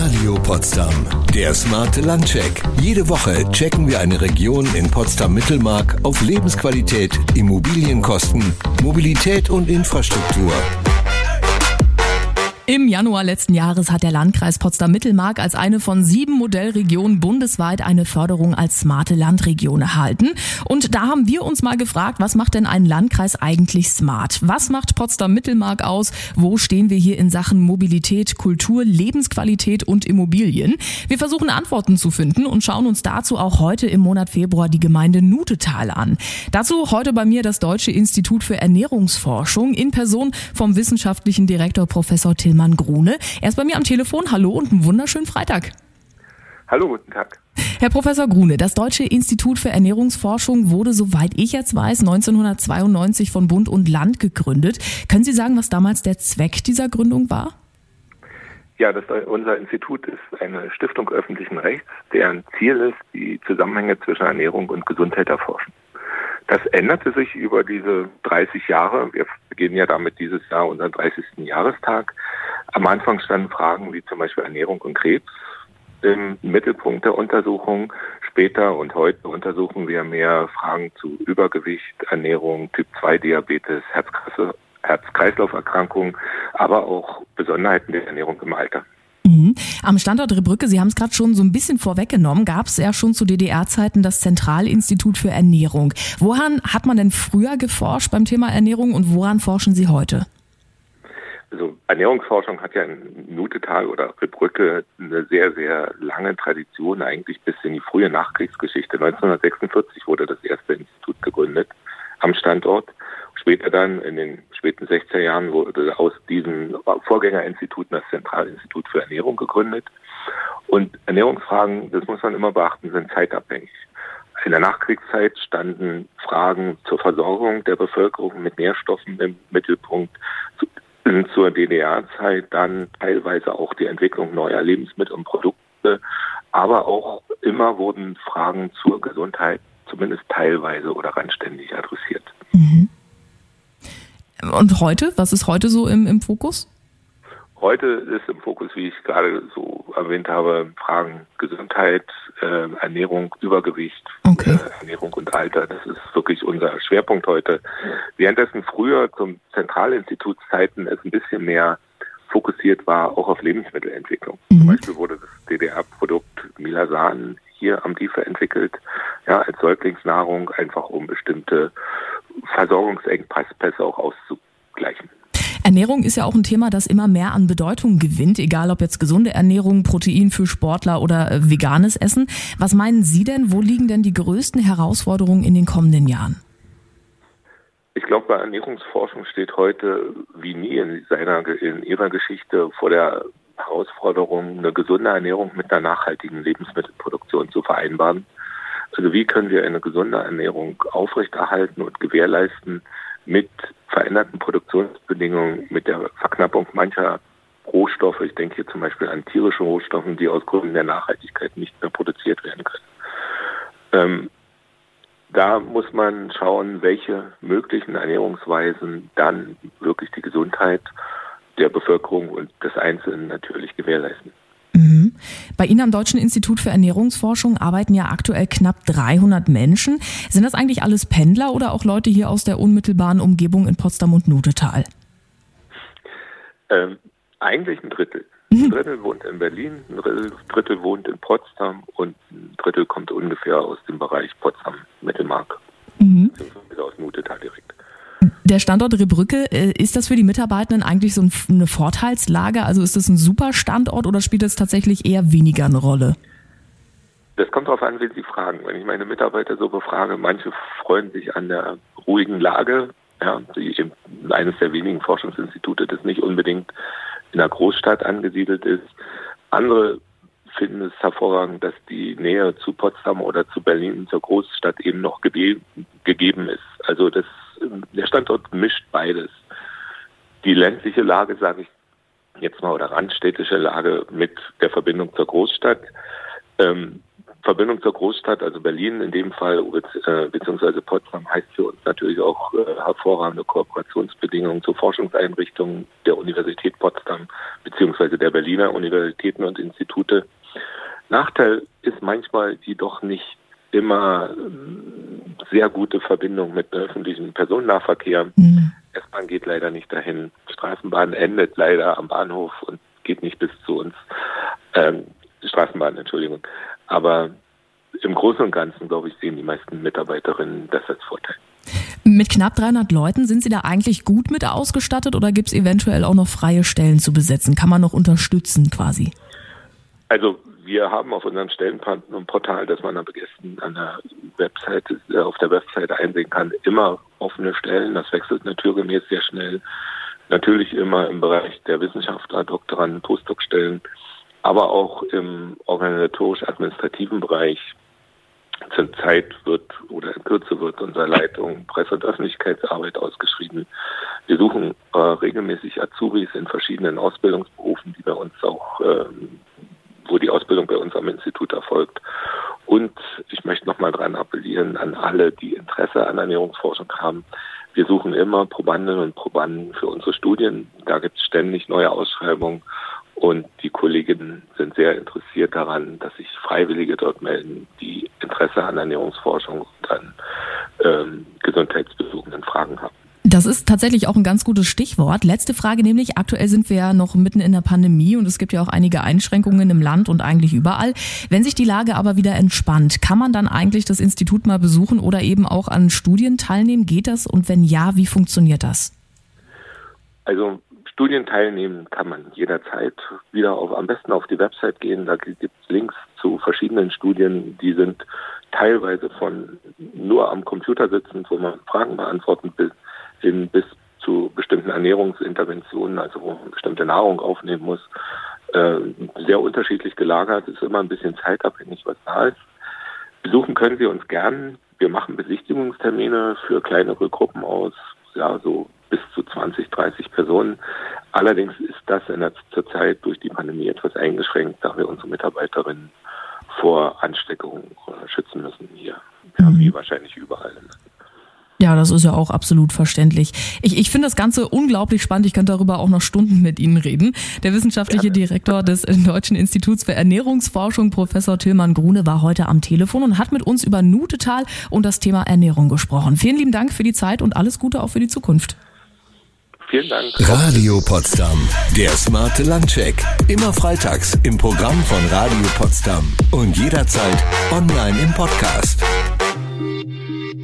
Radio Potsdam, der smarte Landcheck. Jede Woche checken wir eine Region in Potsdam-Mittelmark auf Lebensqualität, Immobilienkosten, Mobilität und Infrastruktur. Im Januar letzten Jahres hat der Landkreis Potsdam-Mittelmark als eine von 7 Modellregionen bundesweit eine Förderung als smarte Landregion erhalten. Und da haben wir uns mal gefragt, was macht denn ein Landkreis eigentlich smart? Was macht Potsdam-Mittelmark aus? Wo stehen wir hier in Sachen Mobilität, Kultur, Lebensqualität und Immobilien? Wir versuchen Antworten zu finden und schauen uns dazu auch heute im Monat Februar die Gemeinde Nutetal an. Dazu heute bei mir das Deutsche Institut für Ernährungsforschung in Person vom wissenschaftlichen Direktor Professor Tilman Grune. Er ist bei mir am Telefon. Hallo und einen wunderschönen Freitag. Hallo, guten Tag. Herr Professor Grune, das Deutsche Institut für Ernährungsforschung wurde, soweit ich jetzt weiß, 1992 von Bund und Land gegründet. Können Sie sagen, was damals der Zweck dieser Gründung war? Ja, unser Institut ist eine Stiftung öffentlichen Rechts, deren Ziel ist, die Zusammenhänge zwischen Ernährung und Gesundheit erforschen. Das änderte sich über diese 30 Jahre. Wir beginnen ja damit dieses Jahr unseren 30. Jahrestag. Am Anfang standen Fragen wie zum Beispiel Ernährung und Krebs im Mittelpunkt der Untersuchung. Später und heute untersuchen wir mehr Fragen zu Übergewicht, Ernährung, Typ-2-Diabetes, Herz-Kreislauf-Erkrankungen, aber auch Besonderheiten der Ernährung im Alter. Am Standort Rehbrücke, Sie haben es gerade schon so ein bisschen vorweggenommen, gab es ja schon zu DDR-Zeiten das Zentralinstitut für Ernährung. Woran hat man denn früher geforscht beim Thema Ernährung und woran forschen Sie heute? Also Ernährungsforschung hat ja in Nutetal oder Rehbrücke eine sehr, sehr lange Tradition, eigentlich bis in die frühe Nachkriegsgeschichte. 1946 wurde das erste Institut gegründet am Standort. Später dann, in den späten 60er Jahren, wurde aus diesen Vorgängerinstituten das Zentralinstitut für Ernährung gegründet. Und Ernährungsfragen, das muss man immer beachten, sind zeitabhängig. In der Nachkriegszeit standen Fragen zur Versorgung der Bevölkerung mit Nährstoffen im Mittelpunkt. Zur DDR-Zeit dann teilweise auch die Entwicklung neuer Lebensmittel und Produkte. Aber auch immer wurden Fragen zur Gesundheit zumindest teilweise oder randständig adressiert. Und heute? Was ist heute so im Fokus? Heute ist im Fokus, wie ich gerade so erwähnt habe, Fragen Gesundheit, Ernährung, Übergewicht, Ernährung und Alter. Das ist wirklich unser Schwerpunkt heute. Währenddessen früher zum Zentralinstitutszeiten es ein bisschen mehr fokussiert war, auch auf Lebensmittelentwicklung. Zum Beispiel wurde das DDR-Produkt Milasan hier am DIFA entwickelt, ja, als Säuglingsnahrung, einfach um bestimmte Versorgungsengpässe auch auszugleichen. Ernährung ist ja auch ein Thema, das immer mehr an Bedeutung gewinnt, egal ob jetzt gesunde Ernährung, Protein für Sportler oder veganes Essen. Was meinen Sie denn, wo liegen denn die größten Herausforderungen in den kommenden Jahren? Ich glaube, bei Ernährungsforschung steht heute wie nie in ihrer Geschichte vor der Herausforderung, eine gesunde Ernährung mit einer nachhaltigen Lebensmittelproduktion zu vereinbaren. Also wie können wir eine gesunde Ernährung aufrechterhalten und gewährleisten mit veränderten Produktionsbedingungen, mit der Verknappung mancher Rohstoffe. Ich denke hier zum Beispiel an tierische Rohstoffe, die aus Gründen der Nachhaltigkeit nicht mehr produziert werden können. Da muss man schauen, welche möglichen Ernährungsweisen dann wirklich die Gesundheit der Bevölkerung und des Einzelnen natürlich gewährleisten. Bei Ihnen am Deutschen Institut für Ernährungsforschung arbeiten ja aktuell knapp 300 Menschen. Sind das eigentlich alles Pendler oder auch Leute hier aus der unmittelbaren Umgebung in Potsdam und Nutetal? Eigentlich ein Drittel. Ein Drittel wohnt in Berlin, ein Drittel wohnt in Potsdam und ein Drittel kommt ungefähr aus dem Bereich Potsdam-Mittelmark. Beziehungsweise aus Nutetal direkt. Der Standort Rehbrücke, ist das für die Mitarbeitenden eigentlich so eine Vorteilslage? Also ist das ein super Standort oder spielt das tatsächlich eher weniger eine Rolle? Das kommt darauf an, wen Sie fragen. Wenn ich meine Mitarbeiter so befrage, manche freuen sich an der ruhigen Lage. Ja, eines der wenigen Forschungsinstitute, das nicht unbedingt in einer Großstadt angesiedelt ist. Andere finden es hervorragend, dass die Nähe zu Potsdam oder zu Berlin, zur Großstadt eben noch gegeben ist. Also der Standort mischt beides. Die ländliche Lage, sage ich jetzt mal, oder randstädtische Lage mit der Verbindung zur Großstadt. Verbindung zur Großstadt, also Berlin in dem Fall, beziehungsweise Potsdam, heißt für uns natürlich auch hervorragende Kooperationsbedingungen zu Forschungseinrichtungen der Universität Potsdam beziehungsweise der Berliner Universitäten und Institute. Nachteil ist manchmal die doch nicht immer sehr gute Verbindung mit öffentlichem Personennahverkehr. S-Bahn geht leider nicht dahin. Straßenbahn endet leider am Bahnhof und geht nicht bis zu uns. Straßenbahn, Entschuldigung. Aber im Großen und Ganzen, glaube ich, sehen die meisten Mitarbeiterinnen das als Vorteil. Mit knapp 300 Leuten, sind Sie da eigentlich gut mit ausgestattet oder gibt es eventuell auch noch freie Stellen zu besetzen? Kann man noch unterstützen quasi? Also wir haben auf unserem Stellenportal, das man am besten an der Webseite, auf der Webseite einsehen kann, immer offene Stellen. Das wechselt naturgemäß sehr schnell. Natürlich immer im Bereich der Wissenschaftler, Doktoranden, Postdoc-Stellen, aber auch im organisatorisch-administrativen Bereich. Zurzeit in Kürze wird unsere Leitung Presse- und Öffentlichkeitsarbeit ausgeschrieben. Wir suchen regelmäßig Azubis in verschiedenen Ausbildungsberufen, die bei uns auch, wo die Ausbildung bei uns am Institut erfolgt. Und ich möchte nochmal dran appellieren an alle, die Interesse an Ernährungsforschung haben. Wir suchen immer Probandinnen und Probanden für unsere Studien. Da gibt es ständig neue Ausschreibungen. Und die Kolleginnen sind sehr interessiert daran, dass sich Freiwillige dort melden, die Interesse an Ernährungsforschung und an gesundheitsbezogenen Fragen haben. Das ist tatsächlich auch ein ganz gutes Stichwort. Letzte Frage nämlich, aktuell sind wir ja noch mitten in der Pandemie und es gibt ja auch einige Einschränkungen im Land und eigentlich überall. Wenn sich die Lage aber wieder entspannt, kann man dann eigentlich das Institut mal besuchen oder eben auch an Studien teilnehmen? Geht das? Und wenn ja, wie funktioniert das? Also Studien teilnehmen kann man jederzeit wieder am besten auf die Website gehen. Da gibt es Links zu verschiedenen Studien, die sind teilweise von nur am Computer sitzend, wo man Fragen beantworten will, bis zu bestimmten Ernährungsinterventionen, also wo man bestimmte Nahrung aufnehmen muss. Sehr unterschiedlich gelagert, ist immer ein bisschen zeitabhängig, was da ist. Besuchen können Sie uns gern. Wir machen Besichtigungstermine für kleinere Gruppen aus, ja, so bis zu 20, 30 Personen. Allerdings ist das zurzeit durch die Pandemie etwas eingeschränkt, da wir unsere Mitarbeiterinnen vor Ansteckungen schützen müssen hier, ja, wie wahrscheinlich überall. Ja, das ist ja auch absolut verständlich. Ich finde das Ganze unglaublich spannend. Ich könnte darüber auch noch Stunden mit Ihnen reden. Der wissenschaftliche Direktor des Deutschen Instituts für Ernährungsforschung, Professor Tilman Grune, war heute am Telefon und hat mit uns über Nutetal und das Thema Ernährung gesprochen. Vielen lieben Dank für die Zeit und alles Gute auch für die Zukunft. Vielen Dank. Radio Potsdam, der smarte Landcheck. Immer freitags im Programm von Radio Potsdam und jederzeit online im Podcast.